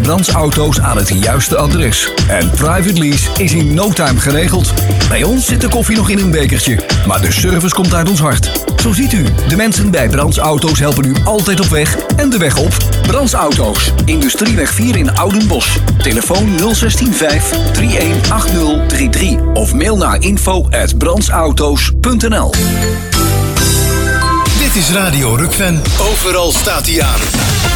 Brands Auto's aan het juiste adres. En private lease is in no time geregeld. Bij ons zit de koffie nog in een bekertje, maar de service komt uit ons hart. Zo ziet u, de mensen bij Brands Auto's helpen u altijd op weg en de weg op. Brands Auto's, Industrieweg 4 in Oudenbosch. Telefoon 0615 318033 of mail naar info@brandsauto's.nl. Dit is Radio Rukven. Overal staat hij aan.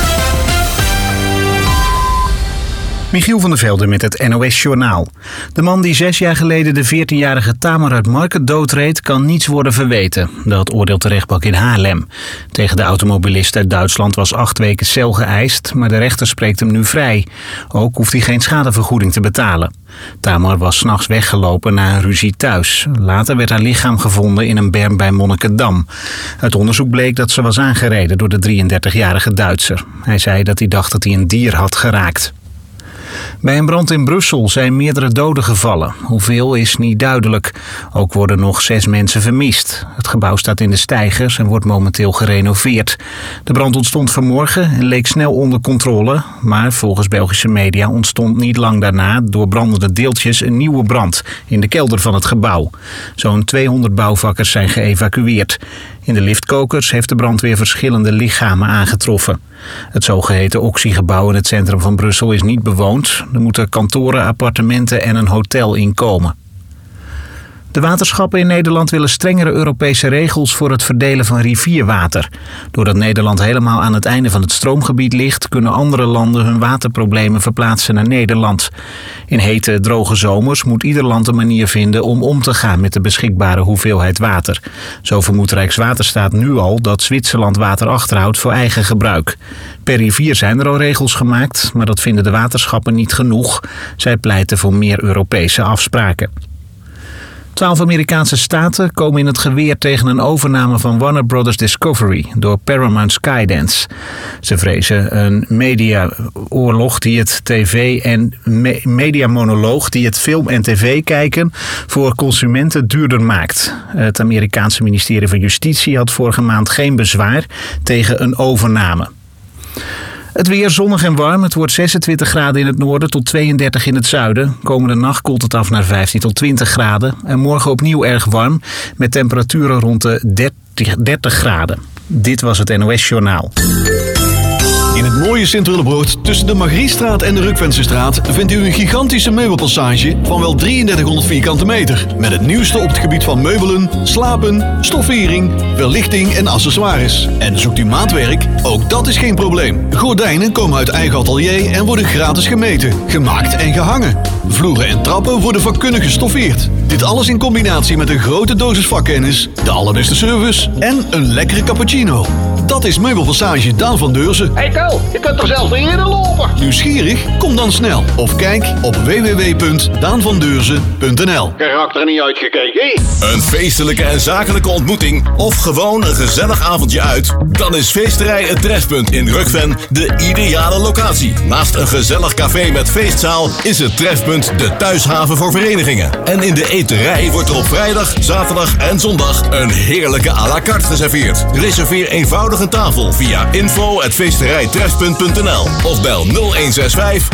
Michiel van der Velde met het NOS-journaal. De man die 6 jaar geleden de 14-jarige Tamer uit Marken doodreed, kan niets worden verweten. Dat oordeelt de rechtbank in Haarlem. Tegen de automobilist uit Duitsland was 8 weken cel geëist, maar de rechter spreekt hem nu vrij. Ook hoeft hij geen schadevergoeding te betalen. Tamer was 's nachts weggelopen na een ruzie thuis. Later werd haar lichaam gevonden in een berm bij Monnikendam. Uit onderzoek bleek dat ze was aangereden door de 33-jarige Duitser. Hij zei dat hij dacht dat hij een dier had geraakt. Bij een brand in Brussel zijn meerdere doden gevallen. Hoeveel is niet duidelijk. Ook worden nog 6 mensen vermist. Het gebouw staat in de steigers en wordt momenteel gerenoveerd. De brand ontstond vanmorgen en leek snel onder controle. Maar volgens Belgische media ontstond niet lang daarna door brandende deeltjes een nieuwe brand in de kelder van het gebouw. Zo'n 200 bouwvakkers zijn geëvacueerd. In de liftkokers heeft de brandweer verschillende lichamen aangetroffen. Het zogeheten Oxy-gebouw in het centrum van Brussel is niet bewoond. Er moeten kantoren, appartementen en een hotel in komen. De waterschappen in Nederland willen strengere Europese regels voor het verdelen van rivierwater. Doordat Nederland helemaal aan het einde van het stroomgebied ligt, kunnen andere landen hun waterproblemen verplaatsen naar Nederland. In hete, droge zomers moet ieder land een manier vinden om te gaan met de beschikbare hoeveelheid water. Zo vermoedt Rijkswaterstaat nu al dat Zwitserland water achterhoudt voor eigen gebruik. Per rivier zijn er al regels gemaakt, maar dat vinden de waterschappen niet genoeg. Zij pleiten voor meer Europese afspraken. 12 Amerikaanse staten komen in het geweer tegen een overname van Warner Brothers Discovery door Paramount Skydance. Ze vrezen een mediaoorlog die het mediamonoloog die het film en tv kijken voor consumenten duurder maakt. Het Amerikaanse ministerie van Justitie had vorige maand geen bezwaar tegen een overname. Het weer zonnig en warm. Het wordt 26 graden in het noorden tot 32 in het zuiden. Komende nacht koelt het af naar 15 tot 20 graden. En morgen opnieuw erg warm met temperaturen rond de 30 graden. Dit was het NOS-journaal. In het mooie Sint-Willebroord tussen de Margriestraat en de Rukvensestraat vindt u een gigantische meubelpassage van wel 3300 vierkante meter. Met het nieuwste op het gebied van meubelen, slapen, stoffering, verlichting en accessoires. En zoekt u maatwerk? Ook dat is geen probleem. Gordijnen komen uit eigen atelier en worden gratis gemeten, gemaakt en gehangen. Vloeren en trappen worden vakkundig gestoffeerd. Dit alles in combinatie met een grote dosis vakkennis, de allerbeste service en een lekkere cappuccino. Dat is Meubelpassage Daan van Deurzen. Hey Ko, je kunt er zelf niet in lopen. Nieuwsgierig? Kom dan snel. Of kijk op www.daanvandeurzen.nl. Karakter niet uitgekeken. Een feestelijke en zakelijke ontmoeting of gewoon een gezellig avondje uit? Dan is Feesterij Het Trefpunt in Rukven de ideale locatie. Naast een gezellig café met feestzaal is het Trefpunt de thuishaven voor verenigingen. En in de eterij wordt er op vrijdag, zaterdag en zondag een heerlijke à la carte geserveerd. Reserveer eenvoudig een tafel via info@feesterijtrefpunt.nl of bel 0165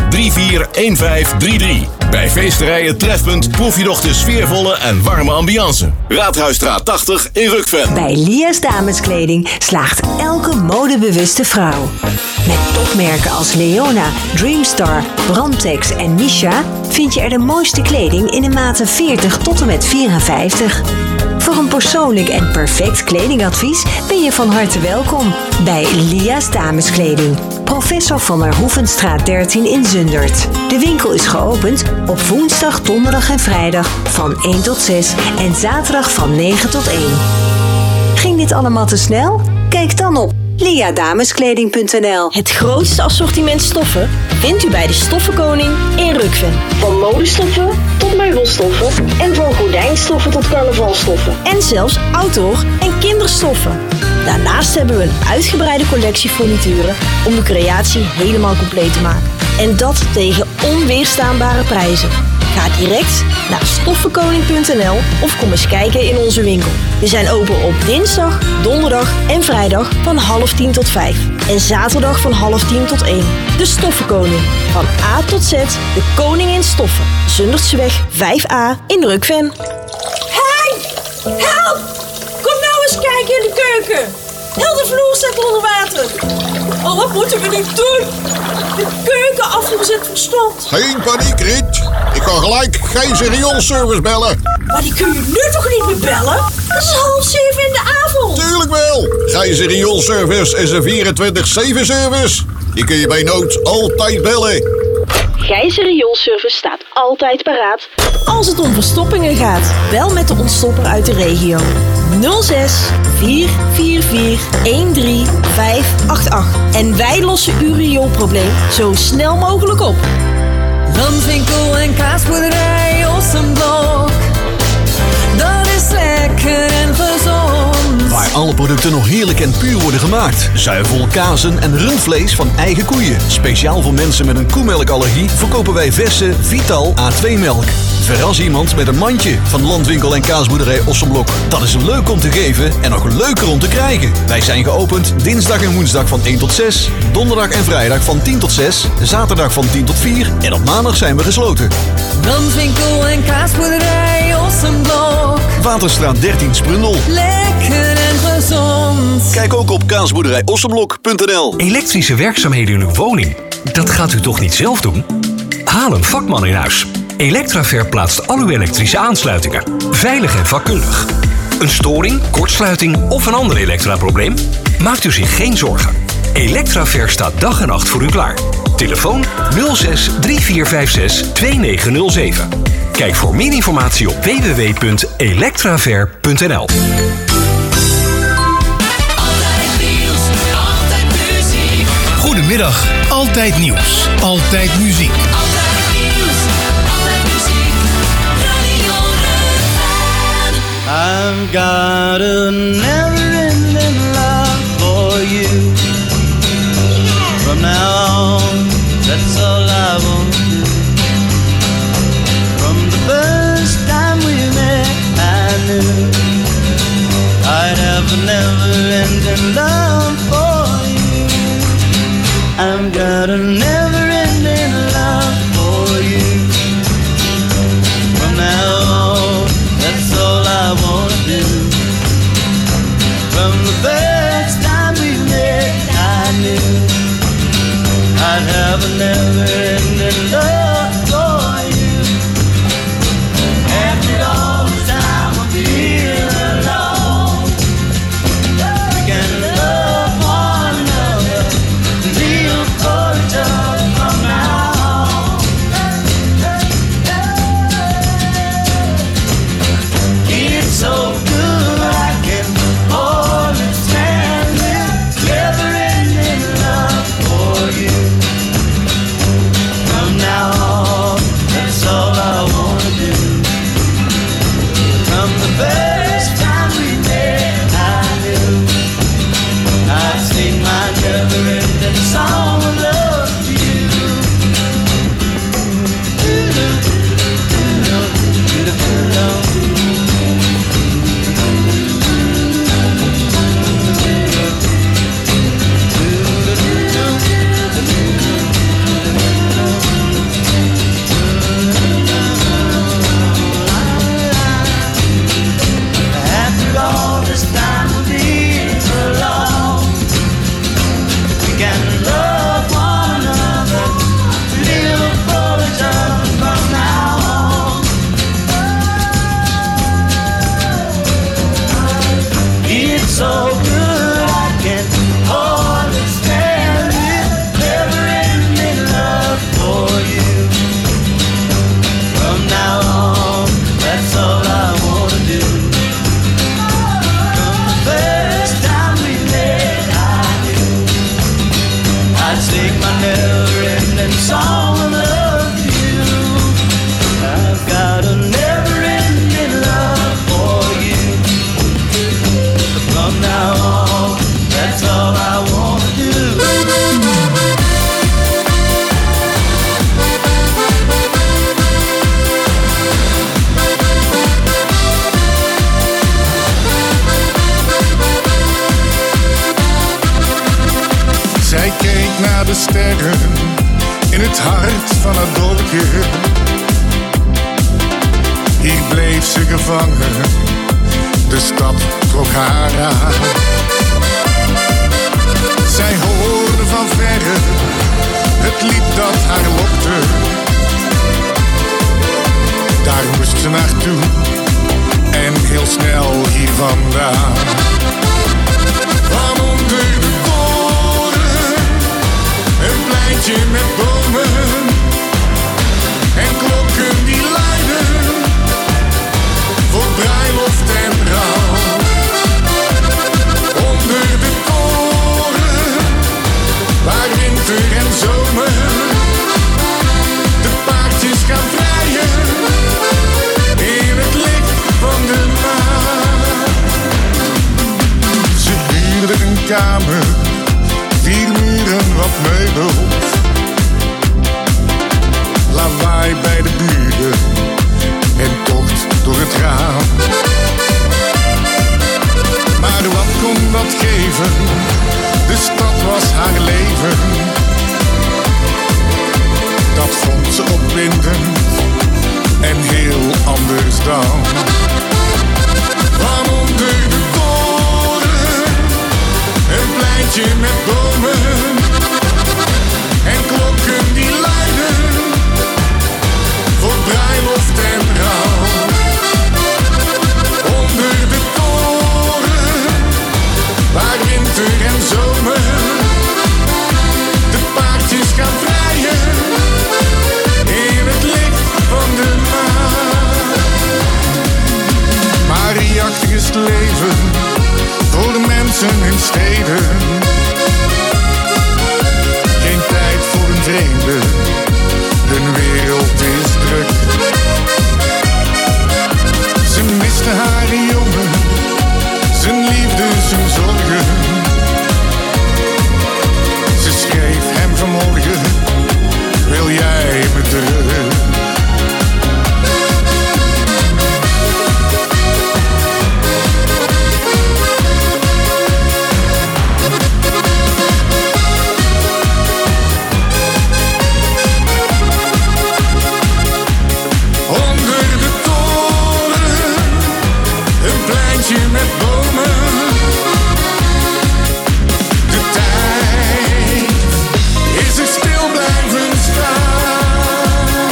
341533. Bij Feesterij Het Trefpunt proef je nog de sfeervolle en warme ambiance. Raadhuisstraat 80 in Rukven. Bij Lia's Dameskleding slaagt elke modebewuste vrouw. Met topmerken als Leona, Dreamstar, Brandtex en Misha vind je er de mooiste kleding in de maten 40 tot en met 54. Voor een persoonlijk en perfect kledingadvies ben je van harte welkom bij Lia's Dameskleding. Professor van der Hoevenstraat 13 in Zundert. De winkel is geopend op woensdag, donderdag en vrijdag van 1 tot 6 en zaterdag van 9 tot 1. Ging dit allemaal te snel? Kijk dan op liadameskleding.nl. Het grootste assortiment stoffen vindt u bij de Stoffenkoning in Rukven. Van modestoffen tot meubelstoffen en van gordijnstoffen tot carnavalstoffen. En zelfs outdoor en kinderstoffen. Daarnaast hebben we een uitgebreide collectie furnituren om de creatie helemaal compleet te maken. En dat tegen onweerstaanbare prijzen. Ga direct naar stoffenkoning.nl of kom eens kijken in onze winkel. We zijn open op dinsdag, donderdag en vrijdag van 9:30 tot 5. En zaterdag van 9:30 tot 1. De Stoffenkoning. Van A tot Z, de koning in stoffen. Zundertseweg 5A in Rukven. Hey! Help! Kom nou eens kijken in de keuken. Heel de vloer staat onder water. Oh, wat moeten we nu doen? De keuken afgezet van stond. Geen paniek, Riet. Ik kan gelijk Gijzer rioolservice bellen. Maar die kun je nu toch niet meer bellen? Het is 6:30 in de avond. Tuurlijk wel. Gijzer rioolservice is een 24/7 service. Die kun je bij nood altijd bellen. Gijzer Rioolservice staat altijd paraat. Als het om verstoppingen gaat, bel met de ontstopper uit de regio. 06 444 13588. En wij lossen uw rioolprobleem zo snel mogelijk op. Landwinkel en kaasboerderij Ossenblok. Dat is lekker en gezond. Waar alle producten nog heerlijk en puur worden gemaakt. Zuivel, kazen en rundvlees van eigen koeien. Speciaal voor mensen met een koemelkallergie verkopen wij verse Vital A2-melk. Verras iemand met een mandje van Landwinkel en kaasboerderij Ossenblok. Dat is leuk om te geven en nog leuker om te krijgen. Wij zijn geopend dinsdag en woensdag van 1 tot 6. Donderdag en vrijdag van 10 tot 6. Zaterdag van 10 tot 4. En op maandag zijn we gesloten. Landwinkel en kaasboerderij Ossenblok. Waterstraat 13 Sprundel. Lekker en gezond. Kijk ook op kaasboerderijossenblok.nl. Elektrische werkzaamheden in uw woning? Dat gaat u toch niet zelf doen? Haal een vakman in huis. Electraver plaatst al uw elektrische aansluitingen. Veilig en vakkundig. Een storing, kortsluiting of een ander elektraprobleem? Maakt u zich geen zorgen. Electraver staat dag en nacht voor u klaar. Telefoon 06 3456 2907. Kijk voor meer informatie op www.electraver.nl. Goedemiddag, Altijd Nieuws, Altijd Muziek. I've got a never-ending love for you. From now on, that's all I want to do. From the first time we met, I knew I'd have a never-ending love for you. I've got a never-ending love for you. From now on, that's all I want to do. From the first time we met, I knew straks van het dorpje. Hier bleef ze gevangen, de stad trok haar aan. Zij hoorde van verre het lied dat haar lokte. Daar moest ze naartoe en heel snel hier vandaan. Van onder de toren, een pleintje met bomen en klokken die luiden voor bruiloft en rouw. Onder de toren, waar winter en zomer de paardjes gaan vrijen in het licht van de maan. Ze huurde een kamer, 4 muren, wat meubels, lawaai bij de buren en tocht door het raam. Maar wat kon dat geven? De stad was haar leven. Dat vond ze opwindend en heel anders dan. Van onder de toren, een pleintje met bomen en klokken die luiden voor bruiloft en rouw. Onder de toren, waar winter en zomer de paardjes gaan vrijen in het licht van de maan. Mariachtig is het leven voor de mensen in steden. Geen tijd voor een vreemde, hun wereld is druk. Ze miste haar jongen, zijn liefde, zijn zorgen. Ze schreef hem vanmorgen, wil jij me terug? Met bomen, de tijd is er stil blijven staan.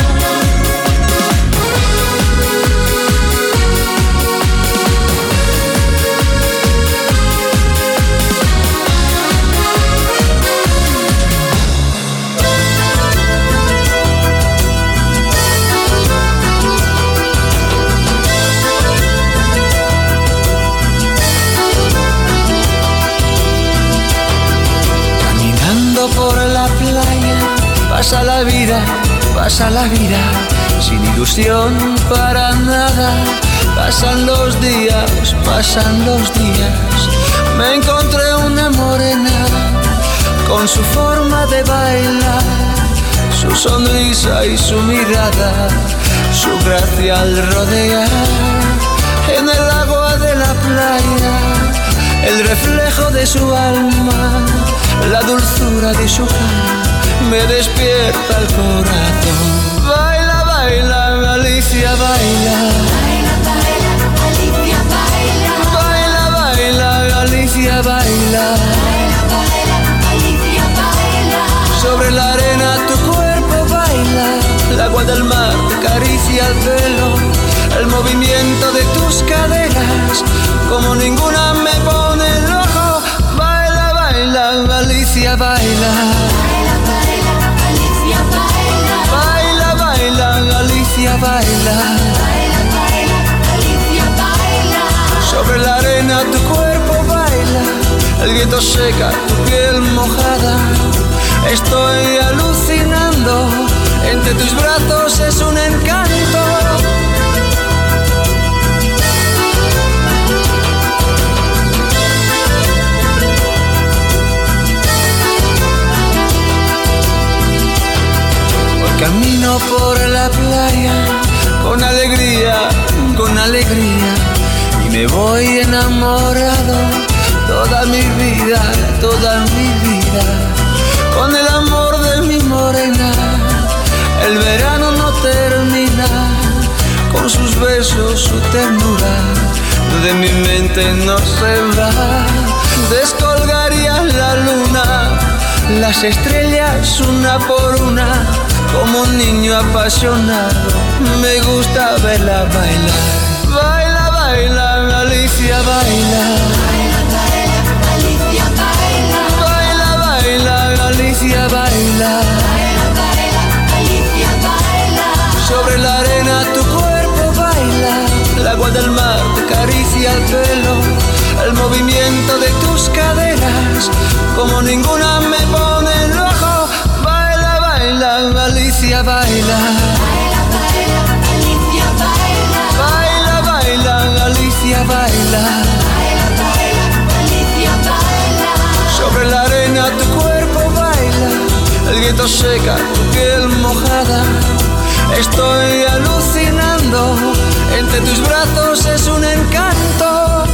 Por la playa pasa la vida, sin ilusión para nada. Pasan los días, me encontré una morena con su forma de bailar, su sonrisa y su mirada, su gracia al rodear. En el agua de la playa, el reflejo de su alma, la dulzura de su cara me despierta el corazón. Baila, baila, Alicia, baila. Baila, baila, Alicia, baila. Baila, baila, Alicia, baila. Baila, baila, Alicia, baila. Sobre la arena tu cuerpo baila, el agua del mar te acaricia el pelo, el movimiento de tus caderas como ninguna me pone loco. Baila, baila, Alicia, baila. Baila, baila, Alicia, baila. Baila, baila, Alicia, baila. Baila, baila, Alicia, baila. Sobre la arena tu cuerpo baila, el viento seca tu piel mojada. Estoy alucinando, entre tus brazos es un encanto. Camino por la playa con alegría y me voy enamorado toda mi vida con el amor de mi morena. sus besos, su ternura, de mi mente no se va. Descolgaría la luna, las estrellas una por una, como un niño apasionado, me gusta verla bailar. Baila, baila, Alicia, baila. Alicia, baila. Baila, baila, Alicia, baila. Alicia, baila. Sobre la arena tu cuerpo baila, el agua del mar te acaricia el pelo, el movimiento de tus caderas, como ninguna me pone en ojo. Baila, baila, Alicia, baila. Alicia, baila. Baila, baila, Alicia, baila. Alicia, baila. Sobre la arena tu cuerpo baila, el viento seca tu piel mojada. Estoy alucinando, entre tus brazos es un encanto.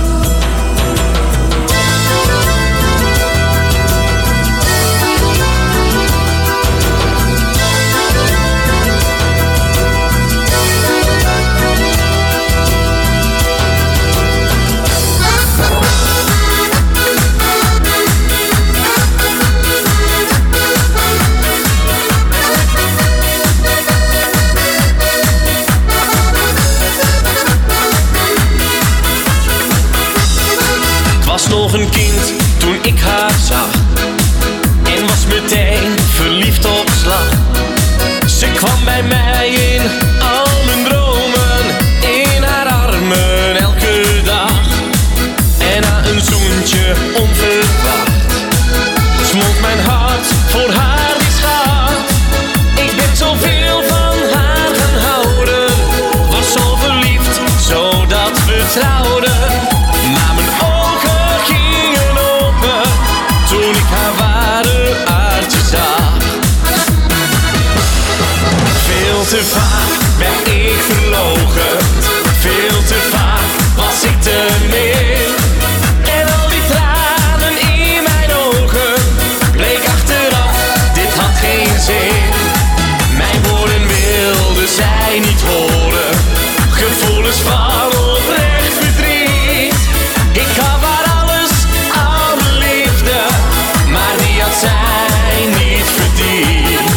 Was nog een kind toen ik haar zag en was meteen verliefd op slag. Ze kwam bij mij in al mijn dromen, in haar armen elke dag. En na een zoentje onverwacht smolt mijn hart voor haar die schat. Ik ben zoveel van haar gaan houden, was zo verliefd zodat we trouwden. Maar mijn ogen gingen open toen ik haar ware aardje zag. Veel te vaak ben ik verloochend, veel te vaak was ik te min. En al die tranen in mijn ogen bleek achteraf, dit had geen zin. Mijn woorden wilde zij niet horen, gevoelens van oprecht verdriet. Ik gaf haar alles aan de liefde, maar die had zij niet verdiend.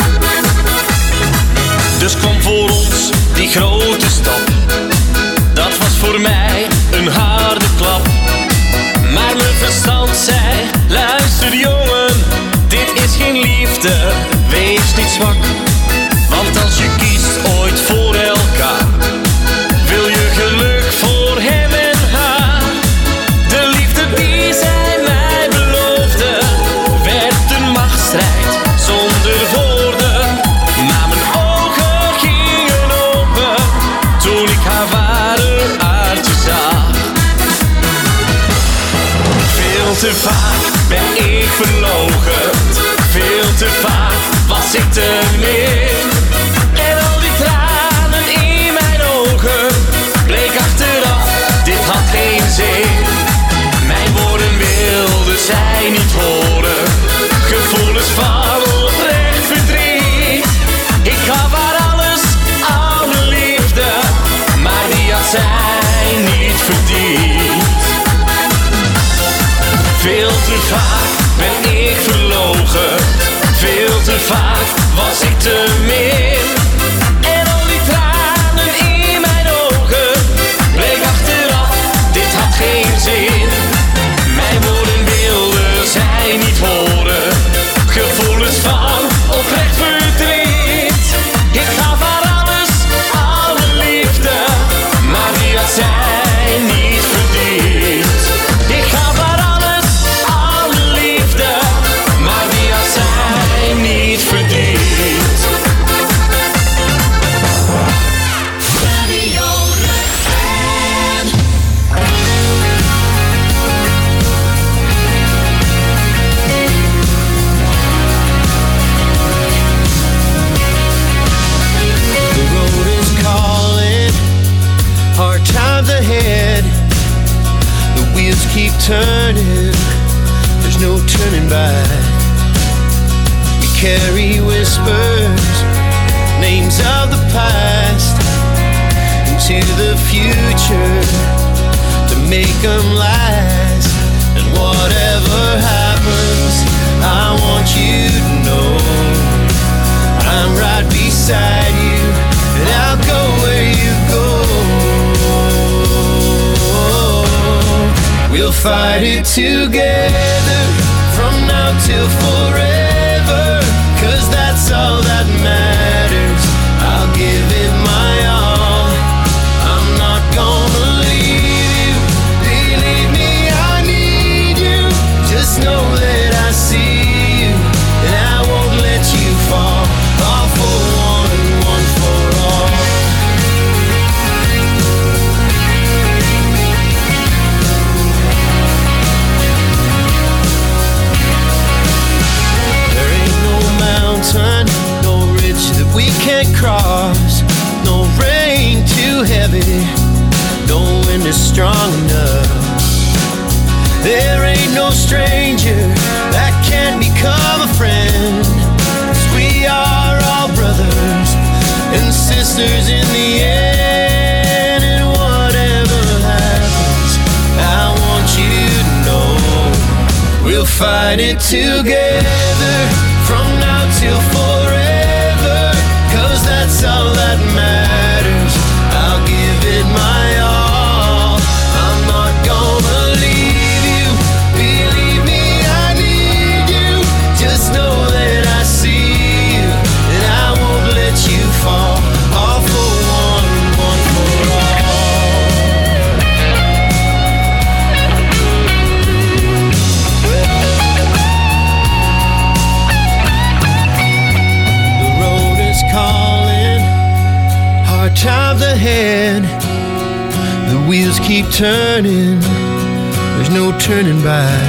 Dus kwam voor ons die grote stap, dat was voor mij een harde klap. Maar mijn verstand zei, luister jongen, dit is geen liefde, wees niet zwak. Want als je kiest ooit voor elkaar, wil je geluk voor hem en haar. De liefde die zij mij beloofde, werd een machtsstrijd zonder woorden. Maar mijn ogen gingen open toen ik haar ware aardje zag. Veel te vaak ben ik verloochend, veel te vaak was ik te min. En al die tranen in mijn ogen bleek achteraf, dit had geen zin. Mijn woorden wilde zij niet horen, gevoelens van oprecht verdriet. Ik gaf haar alles aan de liefde, maar die had zij niet verdiend. Veel te vaak ben ik verloochend, veel te vaak was ik te min. En al die tranen in mijn ogen bleek achteraf, dit had geen zin. Mijn woorden wilde zij niet horen, gevoelens van oprecht verdriet. Ik gaf haar alles aan de liefde, maar die had zij niet verdiend. Ik gaf haar alles aan de liefde, maar die had zij niet verdiend. The road is calling, hard times ahead. The wheels keep turning, there's no turning back. We carry whispers, names of the past, into the future to make them last. And whatever happens, I want you to know I'm right beside you, and I'll go where you go. We'll fight it together from now till forever, 'cause that's all that matters. I'll give it my all. I'm not gonna leave you. Believe me, I need you. Just know that I see you, and I won't let you fall. All for one and one for all. There ain't no mountain, no ridge that we can't cross. No rain too heavy, no wind is strong enough. There ain't no stranger that can't become a friend, 'cause we are all brothers and sisters in the end. And whatever happens, I want you to know we'll fight it together from now till forever, 'cause that's all that matters. I'll give it my all. I'm not gonna leave you. Believe me, I need you. Just know that I see you, and I won't let you fall. All for one, one for all. The road is calling, hard times ahead. The wheels keep turning, there's no turning back.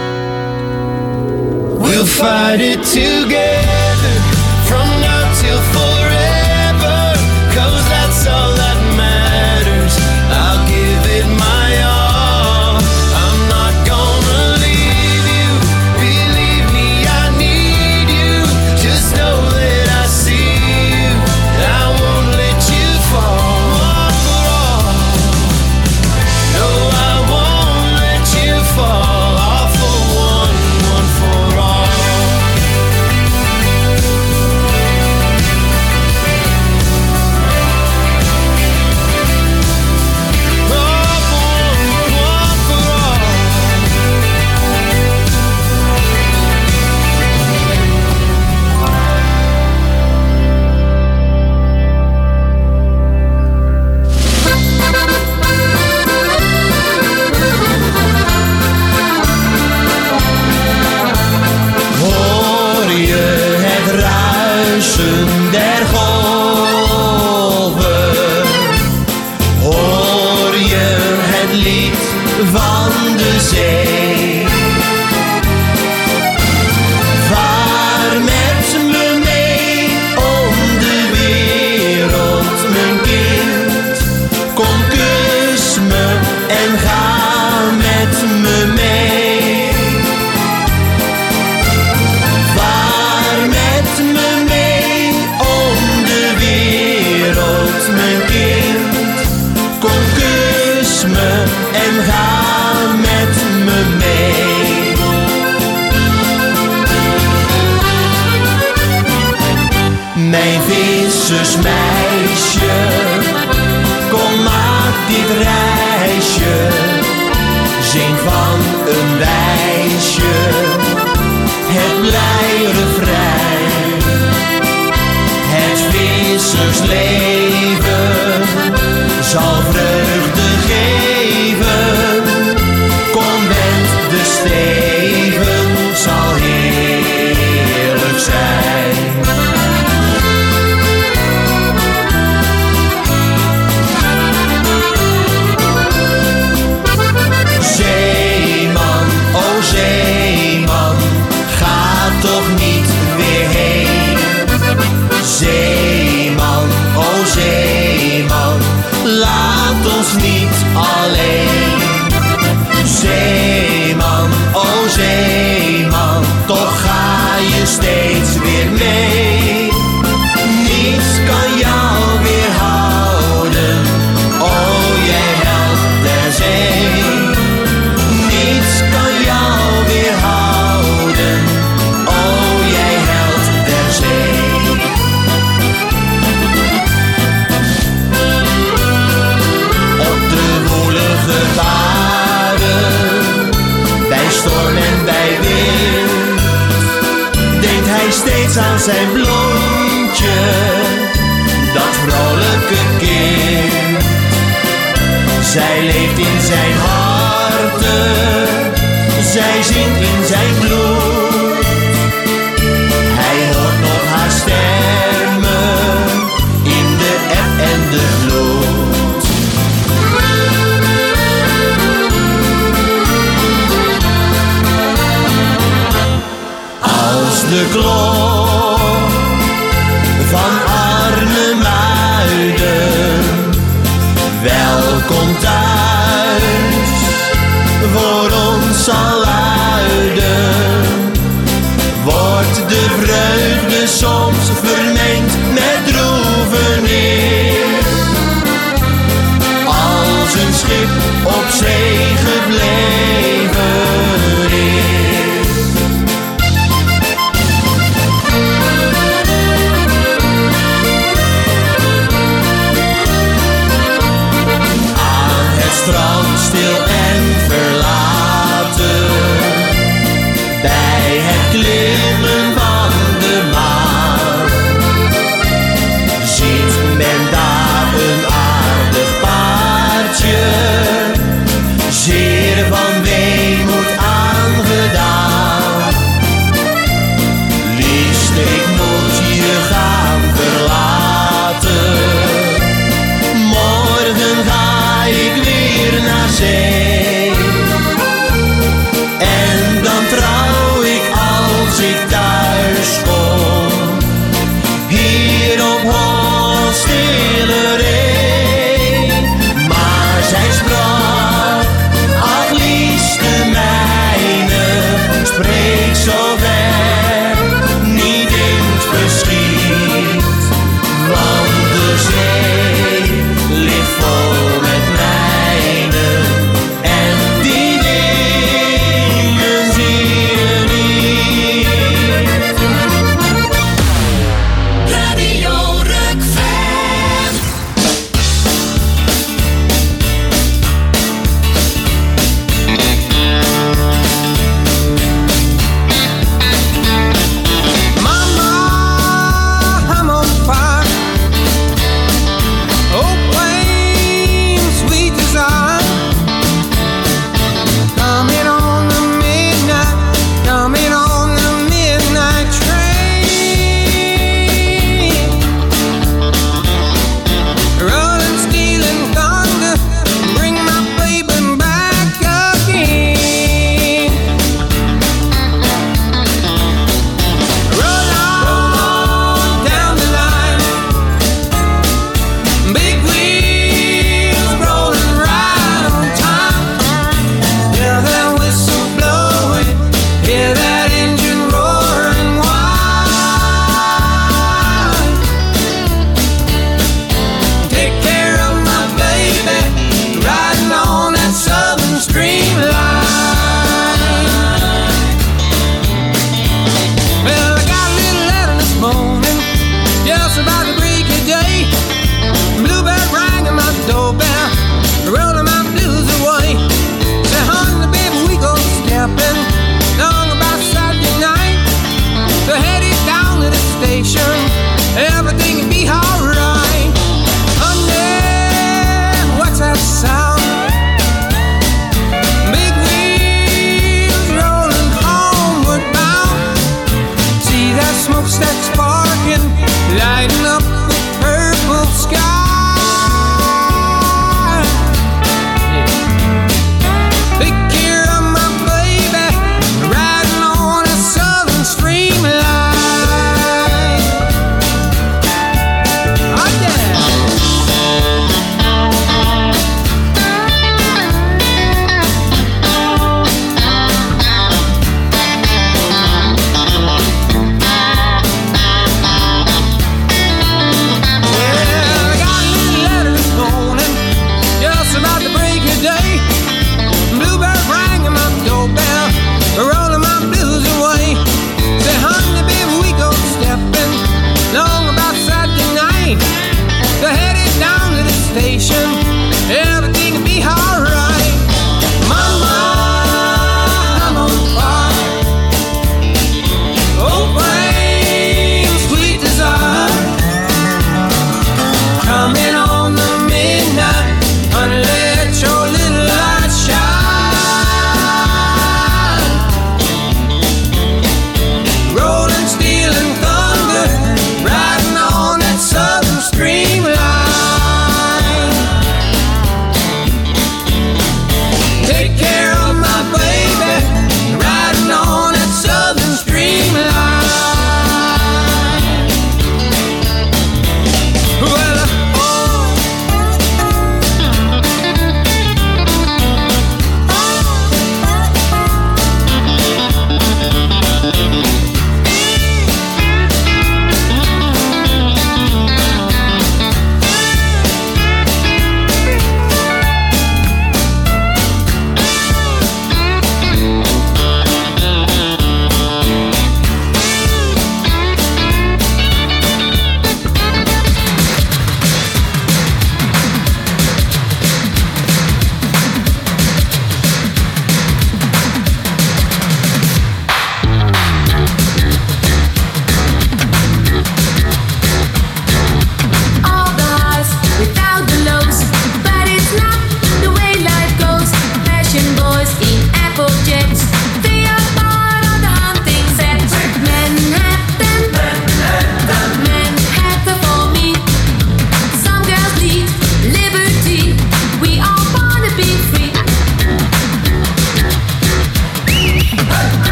We'll fight it together from now till forever, 'cause that's all that matters. I'll give it my all. I'm not gonna leave you. Believe me, I need you. Just know that I see you, and I won't let you fall. One for all. No, I won't let you fall. All for one, one for all. All for one, one for all. Hoor je het ruisen der golven? Hoor je het lied van de zee? Vaar met me mee om de wereld, mijn kind. Kom, kus me en ga met me mee. Vaar met me mee om de wereld, mijn kind. Kom, kus me en ga met me mee. Mijn vissersmeisje, kom, maak dit reisje. Zing van een wijsje, het blij refrein. Het vissersleven zal vreugde geven. Kom, wend de steven, zal heerlijk zijn. Zeeman, o zeeman, ga toch niet weer heen. Zeeman, o zijn blondje, dat vrolijke kind. Zij leeft in zijn harten, zij zingt in zijn bloed. Hij hoort nog haar stemmen in de eb en de vloed. Als de klok van Arnhemuiden welkom thuis voor ons zal luiden, wordt de vreugde soms vermengd met droevenis. Als een schip op zee gebleven is. Aan het strand stil en verlaten, bij het klimmen van de maan, ziet men daar een aardig paardje, zeer van weemoed aangedaan. Liefste, ik moet je gaan verlaten, morgen ga ik weer naar zee. En dan trouw ik als ik thuis kom, hier op Holsteleree. Maar zij sprak, ach liefste mijne, spreek zo ver, niet in het verschiet. Want de zee ligt vol met mijnen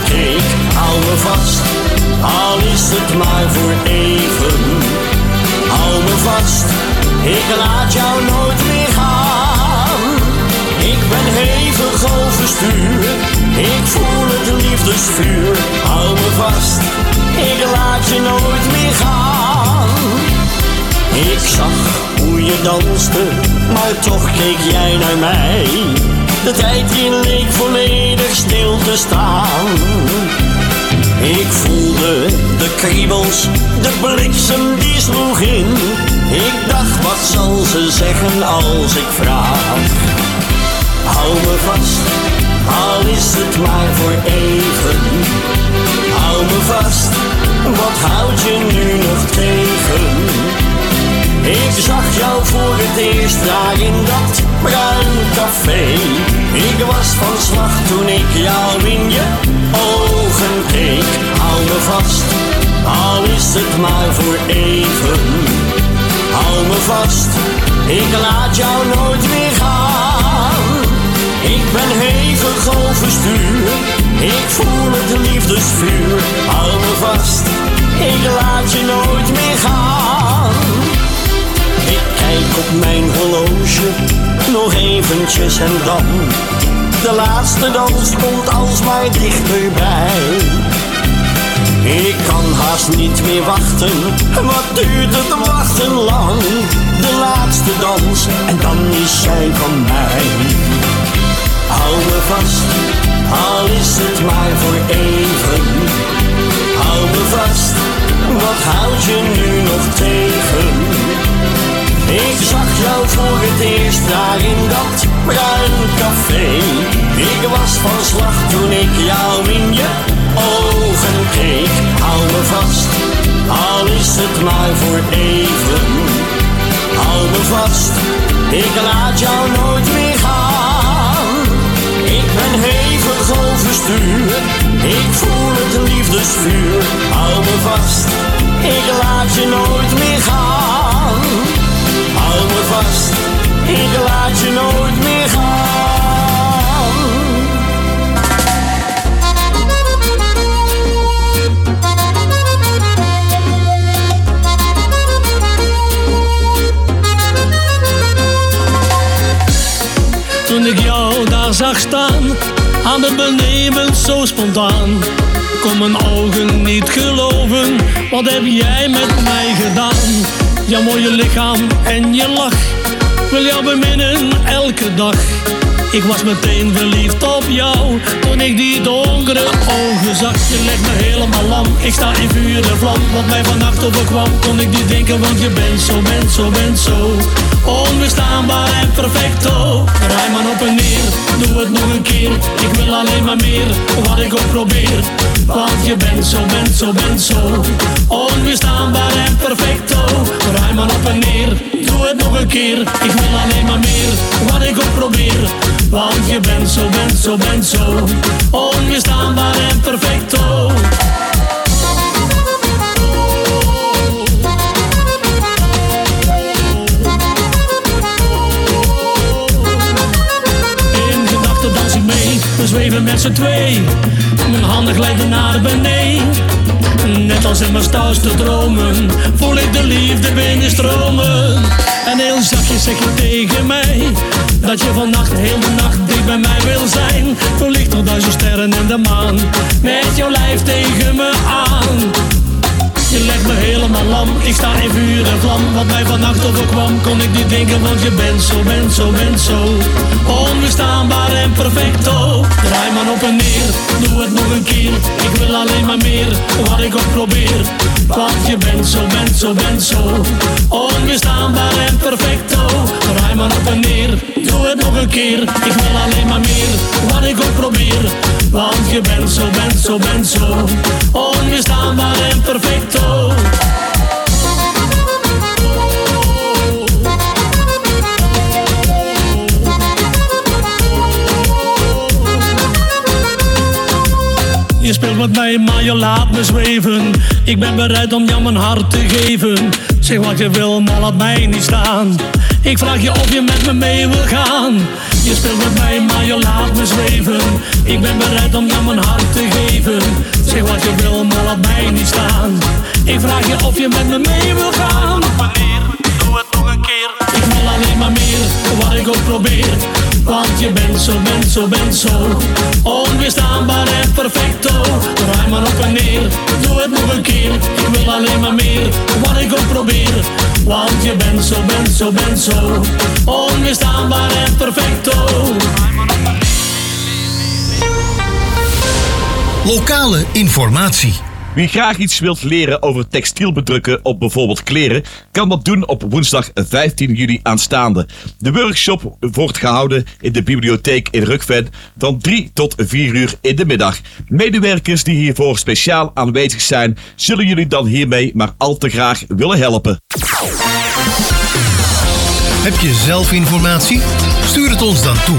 keek. Hou me vast, al is het maar voor even. Hou me vast, ik laat jou nooit meer gaan. Ik ben hevig overstuur, ik voel het liefdesvuur. Hou me vast, ik laat je nooit meer gaan. Ik zag hoe je danste, maar toch keek jij naar mij. De tijd die leek volledig stil te staan. Ik voelde de kriebels, de bliksem die sloeg in. Ik dacht, wat zal ze zeggen als ik vraag? Hou me vast, al is het maar voor even. Hou me vast, wat houd je nu nog tegen? Ik zag jou voor het eerst daar in dat bruin café. Ik was van slag toen ik jou in je ogen keek. Hou me vast, al is het maar voor even. Hou me vast, ik laat jou nooit meer gaan. Ik ben hevig overstuur, ik voel het liefdesvuur. Hou me vast, ik laat je nooit meer gaan. Ik kijk op mijn horloge, nog eventjes en dan. De laatste dans komt alsmaar dichterbij. Ik kan haast niet meer wachten, wat duurt het wachten lang? De laatste dans en dan is zij van mij. Hou me vast, al is het maar voor even. Hou me vast, wat houd je nu nog tegen? Ik zag jou voor het eerst daar in dat bruin café. Ik was van slag toen ik jou in je ogen keek. Hou me vast, al is het maar voor even. Hou me vast, ik laat jou nooit meer gaan. Ik ben hevig overstuur, ik voel het liefdesvuur. Hou me vast, ik laat je nooit meer gaan. Hou me vast, ik laat je nooit meer gaan. Toen ik jou daar zag staan, aan de beneden zo spontaan, kon mijn ogen niet geloven, wat heb jij met mij gedaan? Jouw mooie lichaam en je lach, wil jou beminnen elke dag. Ik was meteen verliefd op jou, toen ik die donkere ogen zag. Je legt me helemaal lam, ik sta in vuur en vlam. Wat mij vannacht overkwam, kon ik niet denken, want je bent zo onweerstaanbaar en perfecto. Rij maar op en neer, doe het nog een keer. Ik wil alleen maar meer, wat ik ook probeer. Want je bent zo onweerstaanbaar en perfecto. Rij maar op en neer, doe het nog een keer. Ik wil alleen maar meer, wat ik ook probeer. Want je bent zo onweerstaanbaar en perfecto. In gedachten dans ik mee, we zweven met z'n twee. Mijn handen glijden naar beneden. Net als in mijn stoutste dromen voel ik de liefde binnenstromen. En heel zachtjes zeg je tegen mij dat je vannacht heel de nacht dicht bij mij wil zijn. Verlicht door 1000 sterren en de maan, met jouw lijf tegen me aan. Je legt me helemaal lam, ik sta in vuur en vlam. Wat mij vannacht overkwam, kon ik niet denken, want je bent zo onweerstaanbaar en perfecto. Draai maar op en neer, doe het nog een keer. Ik wil alleen maar meer, wat ik ook probeer. Want je bent zo onweerstaanbaar en perfecto. Draai maar op en neer, doe het nog een keer. Ik wil alleen maar meer, wat ik ook probeer. Want je bent zo onweerstaanbaar en perfecto. Je speelt met mij, maar je laat me zweven. Ik ben bereid om jou mijn hart te geven. Zeg wat je wil, maar laat mij niet staan. Ik vraag je of je met me mee wil gaan. Je speelt met mij, maar je laat me zweven. Ik ben bereid om jou mijn hart te geven. Zeg wat je wil, maar laat mij niet staan. Ik vraag je of je met me mee wil gaan. Wanneer? Doe het nog een keer. Ik wil alleen maar meer, wat ik ook probeer. Want je bent zo onweerstaanbaar en perfecto. Draai maar op en neer, doe het nog een keer. Ik wil alleen maar meer, wat ik ook probeer. Want je bent zo onweerstaanbaar en perfecto. Lokale informatie. Wie graag iets wilt leren over textiel bedrukken op bijvoorbeeld kleren, kan dat doen op woensdag 15 juli aanstaande. De workshop wordt gehouden in de bibliotheek in Rukven van 3 tot 4 uur in de middag. Medewerkers die hiervoor speciaal aanwezig zijn, zullen jullie dan hiermee maar al te graag willen helpen. Heb je zelf informatie? Stuur het ons dan toe.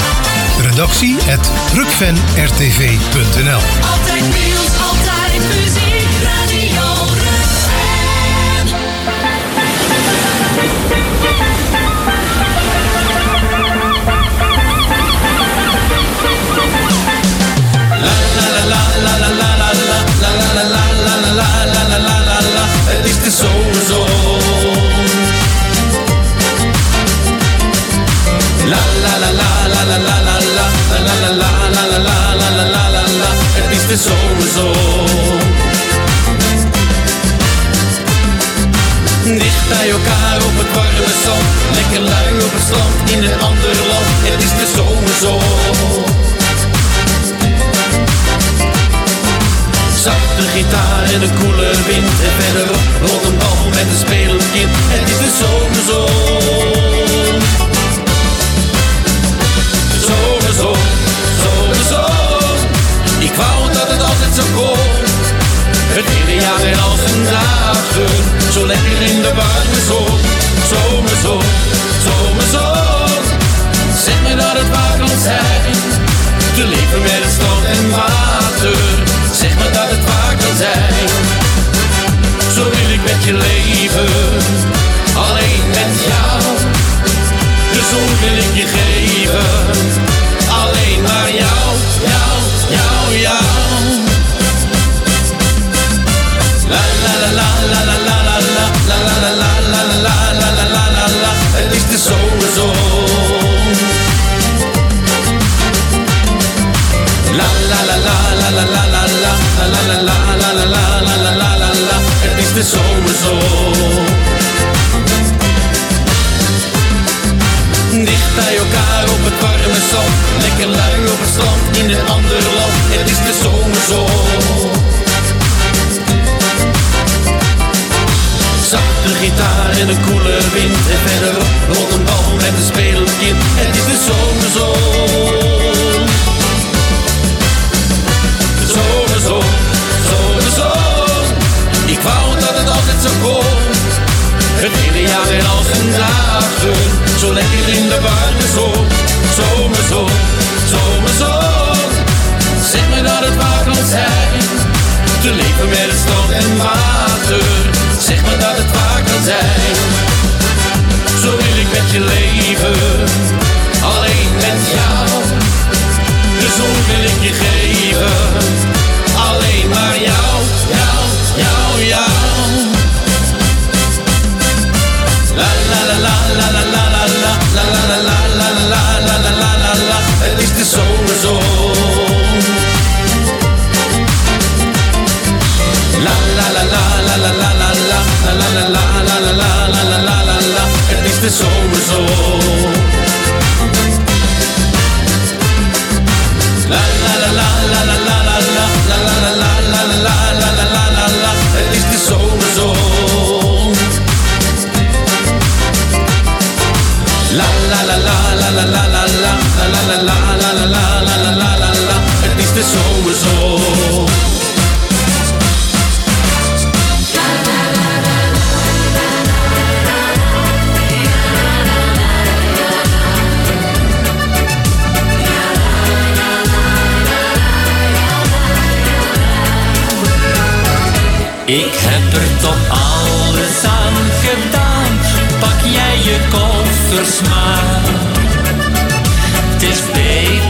redactie@rukvenrtv.nl. Altijd nieuws, altijd muziek, Radio Rukven. La la la la la la la la la la la la la la la la la la. Het is de zomerzon. La la la la la la la la la la la la la la la la la la la la. Het is de zomerzon. Dicht bij elkaar op het warme zand, lekker lui op het strand in een ander land. Het is de zomerzon. Zachte gitaar en een koele wind en verderop rolt een bal met een spelend kind. Het is de zomerzon. Zomerzon, zomerzon. Ik wou dat het altijd zo kon. Het hele jaar en als een dagen, zo lekker in de warme zon. Zomerzon, zomerzon. Zeg me dat het waar kan zijn. Te leven met het strand en water. Zeg me dat het waar kan zijn. Zo wil ik met je leven. Alleen met jou. De zon wil ik je geven. Alleen maar jou, jou, jou, jou. La la la la la la la la la la la la la la la la la la la. Het is de zomerzon. La la la la la la la la la la la la la la la la la la la la. Het is de zomerzon. Dicht bij elkaar op het warme zand, lekker lui op het strand in een ander land. Het is de zomerzon. Zachte gitaar en een koele wind en verderop rolt een bal met een spelend kind. Het is de zomerzon. Zomerzon, zomerzon. Ik wou dat het altijd zo kon. Het hele jaar en als een dagen, zo lekker in de warme zon. Zomerzon, zomerzon. Zeg me dat het waar kan zijn. Te leven met het strand en water. Zeg me dat het waar kan zijn. Zo wil ik met je leven. Alleen met jou. De zon wil ik je geven. Alleen maar jou, jou, jou, jou. La la la la la la la la la la la la la la la la la la la. Het is de zomerzon. La la la la la la la la la la la la la la la la la la la la. Het is de zomerzon. La la la la la la la la la la la la la la la la la la la. Het is de zomerzon. La la la la la la la la la la la la la la la la la la la la. Het is de zomerzon. Ik heb er toch alles aan gedaan. Pak jij je koffers maar. Het is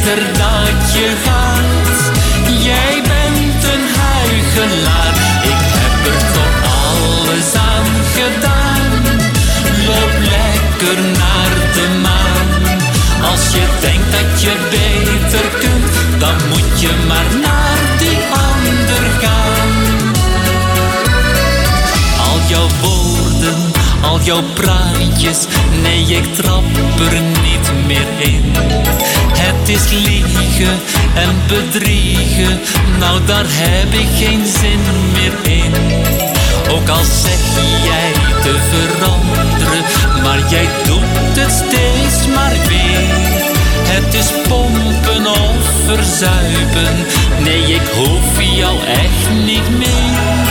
beter dat je gaat. Jij bent een huichelaar, ik heb er toch alles aan gedaan. Loop lekker naar de maan. Als je denkt dat je beter kunt, dan moet je maar naar die ander gaan. Al jouw woorden, al jouw praatjes, nee ik trap er niet meer in. Het is liegen en bedriegen, nou daar heb ik geen zin meer in. Ook al zeg jij te veranderen, maar jij doet het steeds maar weer. Het is pompen of verzuipen, nee ik hoef jou echt niet meer.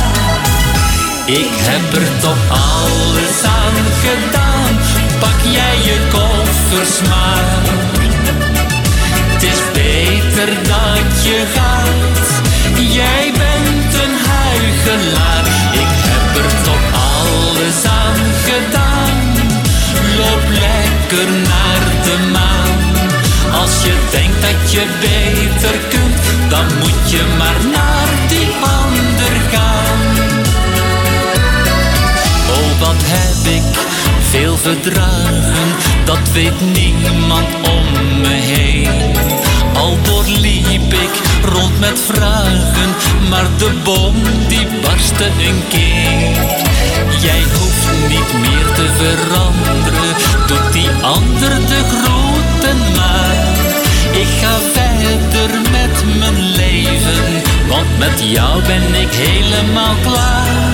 Ik heb er toch alles aan gedaan, pak jij je koffers maar. Het is beter dat je gaat, jij bent een huichelaar. Ik heb er toch alles aan gedaan, loop lekker naar de maan. Als je denkt dat je beter kunt, dan moet je maar naar die ander gaan. Oh, wat heb ik veel verdragen, dat weet niemand om me heen. Al doorliep ik rond met vragen, maar de bom die barstte een keer. Jij hoeft niet meer te veranderen, doet die ander de groeten maar. Ik ga verder met mijn leven, want met jou ben ik helemaal klaar.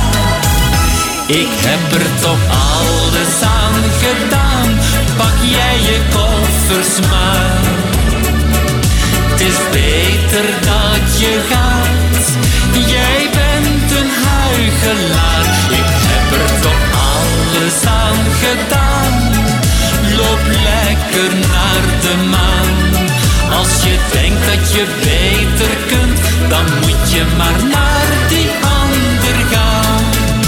Ik heb er toch alles aan gedaan, pak jij je koffers maar. Het is beter dat je gaat, jij bent een huichelaar. Ik heb er toch alles aan gedaan, loop lekker naar de maan. Als je denkt dat je beter kunt, dan moet je maar naar die ander gaan.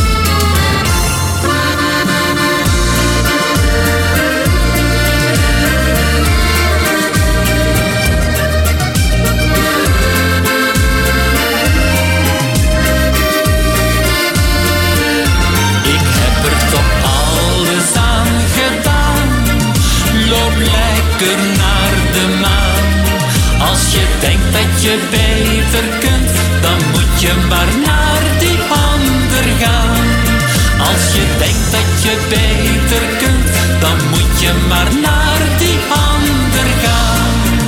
Lekker naar de maan. Als je denkt dat je beter kunt, dan moet je maar naar die ander gaan. Als je denkt dat je beter kunt, dan moet je maar naar die ander gaan.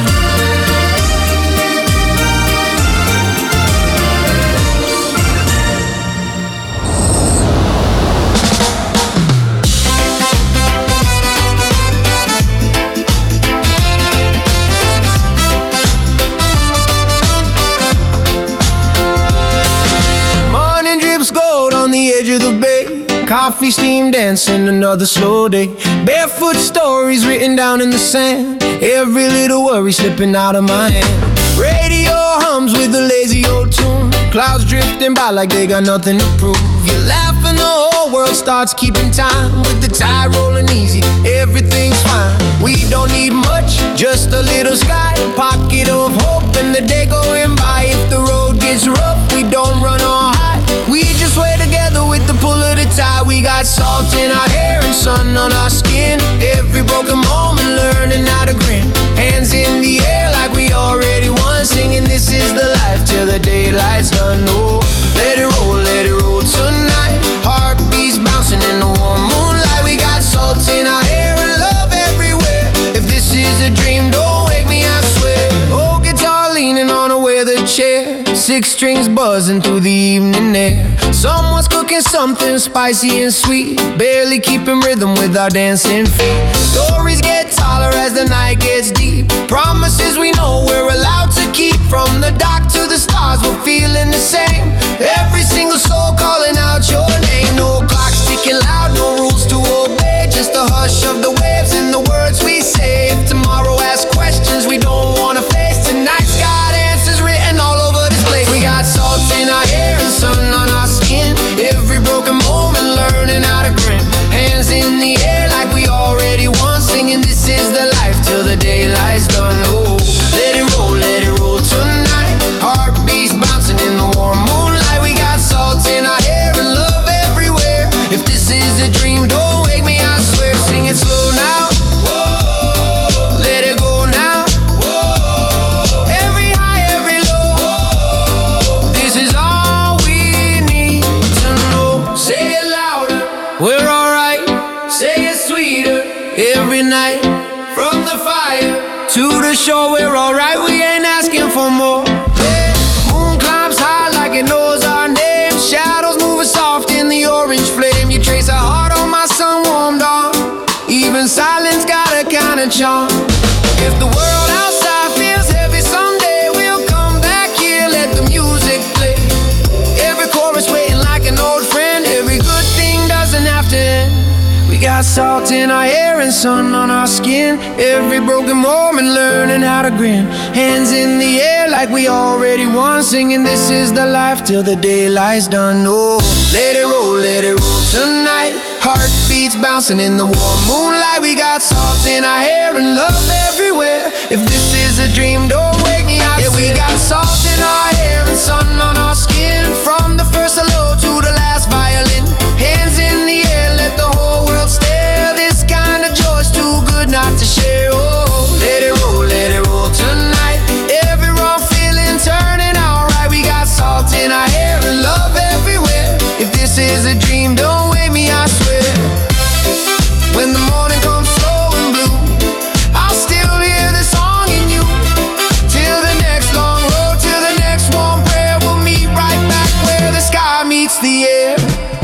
Of the bay, coffee steam dancing, another slow day. Barefoot stories written down in the sand, every little worry slipping out of my hand. Radio hums with a lazy old tune, clouds drifting by like they got nothing to prove. You laugh and the whole world starts keeping time, with the tide rolling easy, everything's fine. We don't need much, just a little sky, pocket of hope and the day going by. If the road gets rough, we don't run or hide, we just wait together with the pull of the tide. We got salt in our hair and sun on our skin, every broken moment learning how to grin. Hands in the air like we already won, singing this is the life till the daylight's done. Oh, let it roll tonight. Heartbeats bouncing in the warm moonlight. We got salt in our hair and love everywhere. If this is a dream, don't wake me, I swear. Oh, guitar leaning on a weather chair, 6 strings buzzing through the evening air. Someone's cooking something spicy and sweet, barely keeping rhythm with our dancing feet. Stories get taller as the night gets deep, promises we know we're allowed to keep. From the dark to the stars, we're feeling the same, every single soul calling out your name. No clock ticking loud, no rules to obey, just the hush of the waves and the words we say. If tomorrow asks questions we don't want to face, tonight's got answers written all over this place. We got salt in our hair and sun on our skin, every broken moment learning how to grin. Hands in the air like we already won, singing this is the life till the daylight's done. sure we're alright, we ain't asking for more. Yeah. Moon climbs high like it knows our name. Shadows moving soft in the orange flame. You trace a heart on my sun-warmed arm. Even silence got a kind of charm. If the world outside feels heavy someday, we'll come back here, let the music play. Every chorus waiting like an old friend. Every good thing doesn't have to end. We got salt in our hair and sun on our skin. Every broken moment learning how to grin. Hands in the air like we already won. Singing this is the life till the daylight's done. Oh, let it roll tonight. Heartbeats bouncing in the warm moonlight. We got salt in our hair and love everywhere. If this is a dream, don't wake me up. Yeah, we got salt in our hair and sun on our skin. From the first hello to the last violin. Hands in the air, let the whole world stare. This kind of joy's too good not to share. Oh, let it roll tonight. Every wrong feeling turning alright. We got salt in our hair and love everywhere. If this is a dream, don't wake me, I swear. When the morning comes slow and blue, I'll still hear the song in you. Till the next long road, till the next warm prayer, we'll meet right back where the sky meets the air.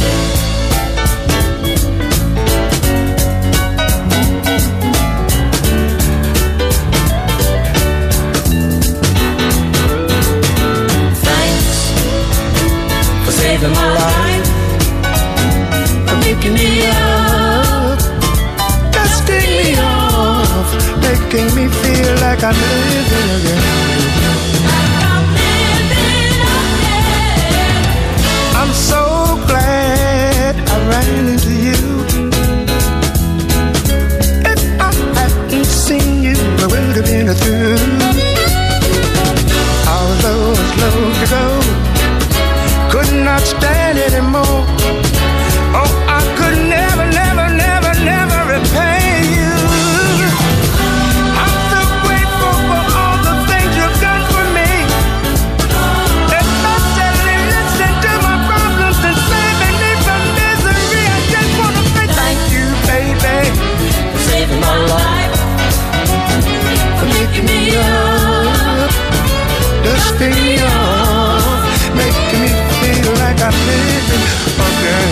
Saving my life, for picking me up, dusting me off, making me feel like I'm living again. I'm so glad I ran into you. If I hadn't seen you, I would have been through. I was low to go. Could not stand anymore. Oh, I could never repay you. I'm so grateful for all the things you've done for me. Especially listening to my problems and saving me from misery. I just want to say thank you, baby, for saving my life, for making me up, dusting me off, making me feel like I'm living again.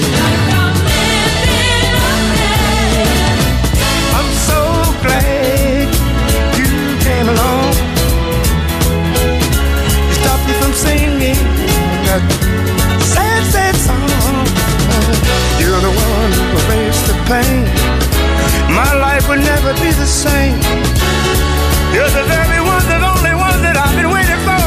I'm so glad you came along. You stopped me from singing that sad song. You're the one who erased the pain. My life would never be the same. You're the very one, the only one that I've been waiting for.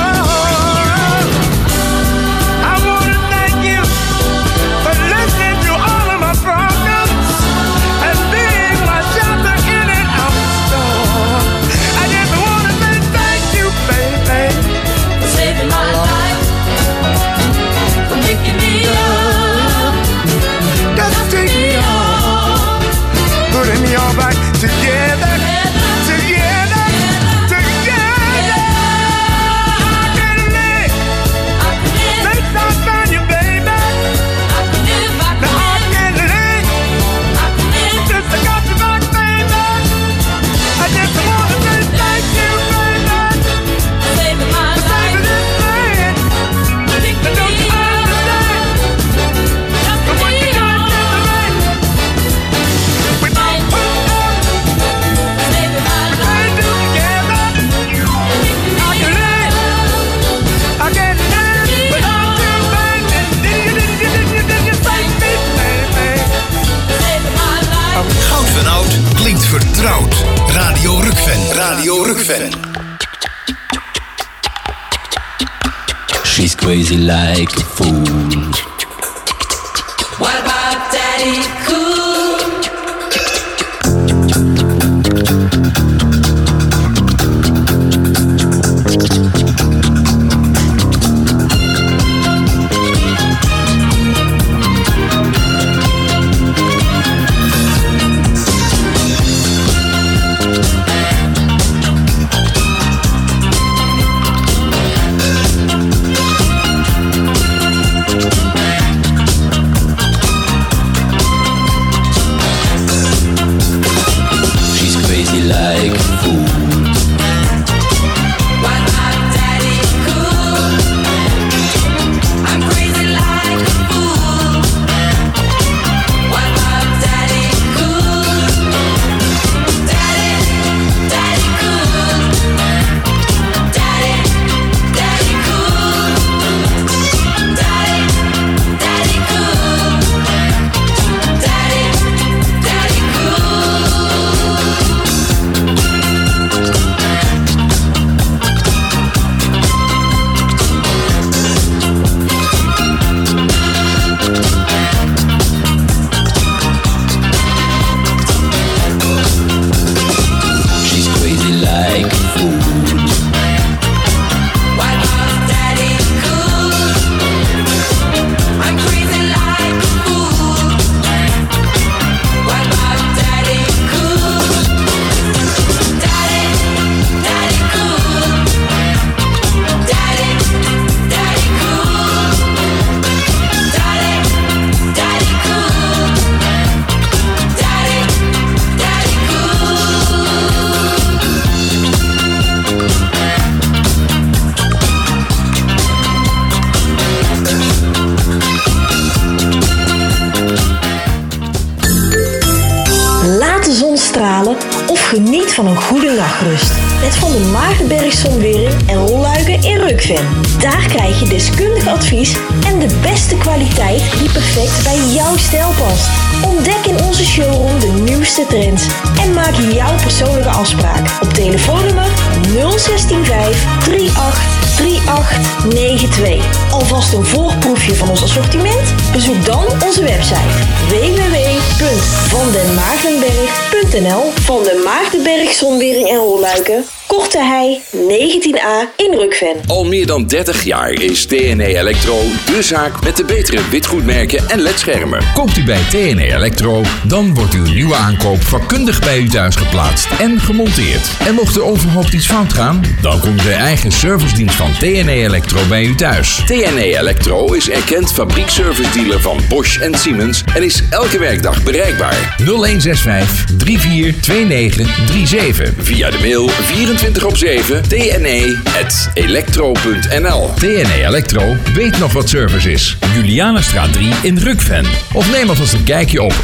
Putting me all back together. Vertrouwd. Radio Rukven. She's crazy like a fool. What about Daddy Cool? gerust met Van der Maartenberg Zonwering en Rolluiken in Rukven. Daar krijg je deskundig advies en de beste kwaliteit die perfect bij jouw stijl past. Ontdek in onze showroom de nieuwste trends en maak jouw persoonlijke afspraak op telefoonnummer 0165 383892. Alvast een voorproefje van ons assortiment? Bezoek dan onze website www.vandenmaartenberg.nl. Van den Maartenberg Zonwering en Rolluiken, Korte Hei 19A in Rukven. Al meer dan 30 jaar is TNE Electro de zaak met de betere witgoedmerken en ledschermen. Koopt u bij TNE Electro, dan wordt uw nieuwe aankoop vakkundig bij u thuis geplaatst en gemonteerd. En mocht er overhoop iets fout gaan, dan komt de eigen servicedienst van TNE Electro bij u thuis. TNE Electro is erkend fabriekservice-dealer van Bosch en Siemens en is elke werkdag bereikbaar. 0165 342937. Via de mail 24/7 tne@electro.nl. TNE Electro weet nog wat service is. Julianastraat 3 in Rukven. Of neem alvast een kijkje op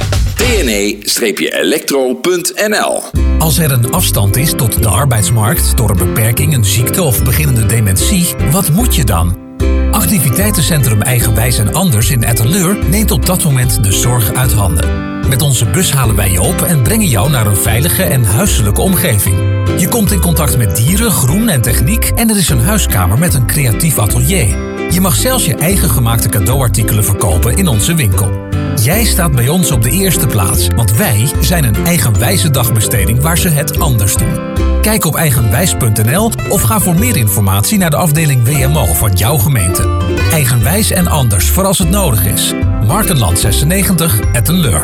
tne-electro.nl. Als er een afstand is tot de arbeidsmarkt door een beperking, een ziekte of beginnende dementie, wat moet je dan? Activiteitencentrum Eigenwijs en Anders in Etteleur neemt op dat moment de zorg uit handen. Met onze bus halen wij je op en brengen jou naar een veilige en huiselijke omgeving. Je komt in contact met dieren, groen en techniek en er is een huiskamer met een creatief atelier. Je mag zelfs je eigen gemaakte cadeauartikelen verkopen in onze winkel. Jij staat bij ons op de eerste plaats, want wij zijn een eigenwijze dagbesteding waar ze het anders doen. Kijk op eigenwijs.nl of ga voor meer informatie naar de afdeling WMO van jouw gemeente. Eigenwijs en Anders voor als het nodig is. Markenland 96, Etteleur.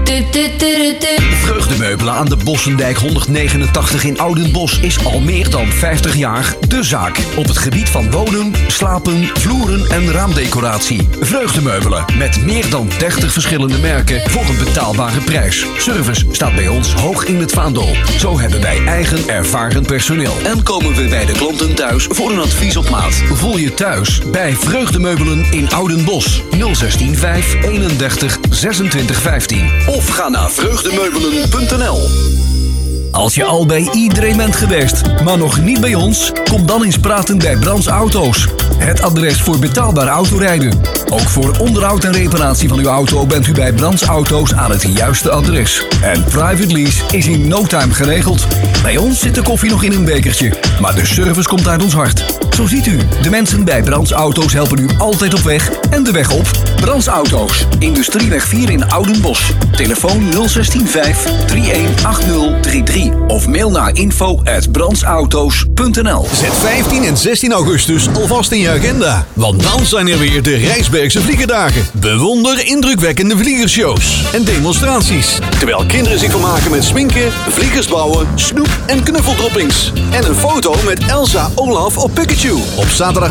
Vreugdemeubelen aan de Bossendijk 189 in Oudenbosch is al meer dan 50 jaar de zaak. Op het gebied van wonen, slapen, vloeren en raamdecoratie. Vreugdemeubelen met meer dan 30 verschillende merken voor een betaalbare prijs. Service staat bij ons hoog in het vaandel. Zo hebben wij eigen ervaren personeel. En komen we bij de klanten thuis voor een advies op maat. Voel je thuis bij Vreugdemeubelen in Oudenbosch. 0165 31 26 15. Of ga naar vreugdemeubelen.nl. Als je al bij iedereen bent geweest, maar nog niet bij ons, kom dan eens praten bij Brands Auto's. Het adres voor betaalbaar autorijden. Ook voor onderhoud en reparatie van uw auto bent u bij Brands Auto's aan het juiste adres. En private lease is in no time geregeld. Bij ons zit de koffie nog in een bekertje, maar de service komt uit ons hart. Zo ziet u, de mensen bij Brands Auto's helpen u altijd op weg en de weg op. Brands Auto's, Industrieweg 4 in Oudenbosch. Telefoon 0165 318033 of mail naar info@brandsauto's.nl. Zet 15 en 16 augustus alvast in je agenda. Want dan zijn er weer de Rijsbergse Vliegerdagen. Bewonder indrukwekkende vliegershows en demonstraties. Terwijl kinderen zich vermaken met sminken, vliegers bouwen, snoep en knuffeldroppings. En een foto met Elsa, Olaf of Pikachu. Op zaterdag